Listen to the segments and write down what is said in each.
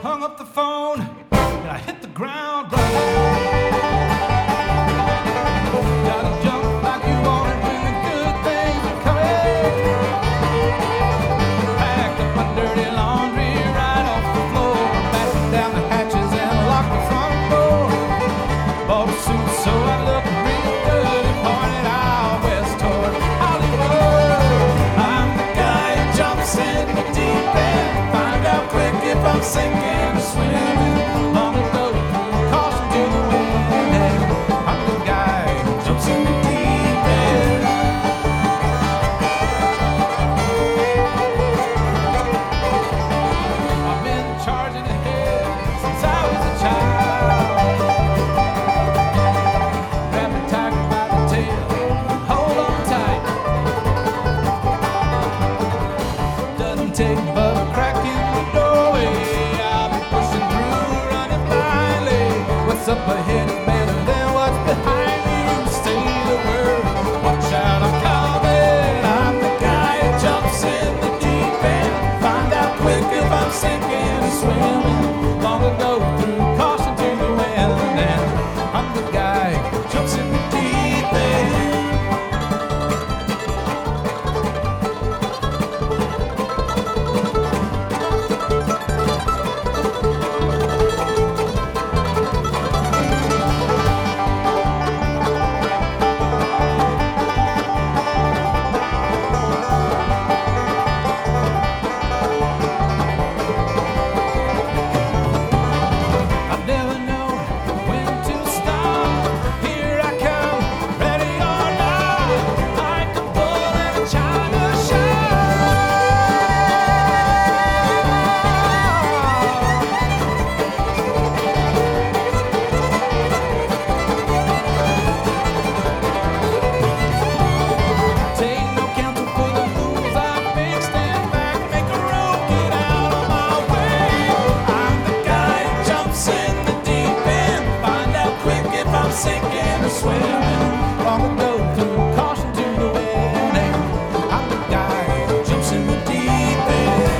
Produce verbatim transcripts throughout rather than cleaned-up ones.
hung up the phone and I hit the ground running. Gotta jump like you wanted when the good things are coming. Packed up my dirty laundry right off the floor, battened down the hatches and locked the front door. Bought a suit so I looked real good and pointed out west toward Hollywood. I'm the guy who jumps in the deep end, find out quick if I'm sinking or swimming. Long ago, caution to the wind. I'm the guy who jumps in the deep end. I've been charging ahead since I was a child. Grab the tiger by the tail, hold on tight. Doesn't take but a crack in the doorway. I'll be pushing through, running blindly. What's up ahead is better than what's behind me. Say the word, watch out, I'm coming. I'm the guy who jumps in the deep end, find out quick if I'm sinking or swimming. Long ago, threw caution to the wind, and I'm the guy who jumps in the deep end. I never know when to stop. Here I come, ready or not, like the bull in a china shop. Take no counsel for the moves I make. Stand back, make a rope, get out of my way. I'm the guy who jumps in the deep end, find out quick if I'm sinking or swimming. Long ago, threw caution to the wind, and I'm the guy who jumps in the deep end.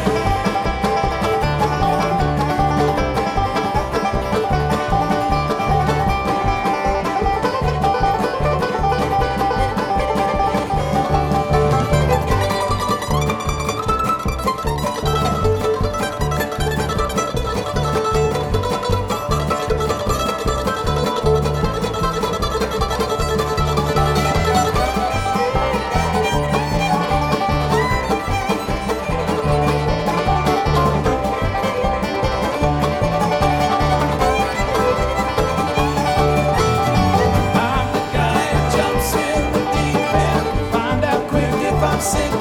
I'm the guy who jumps in the deep end, find out quick if I'm sinking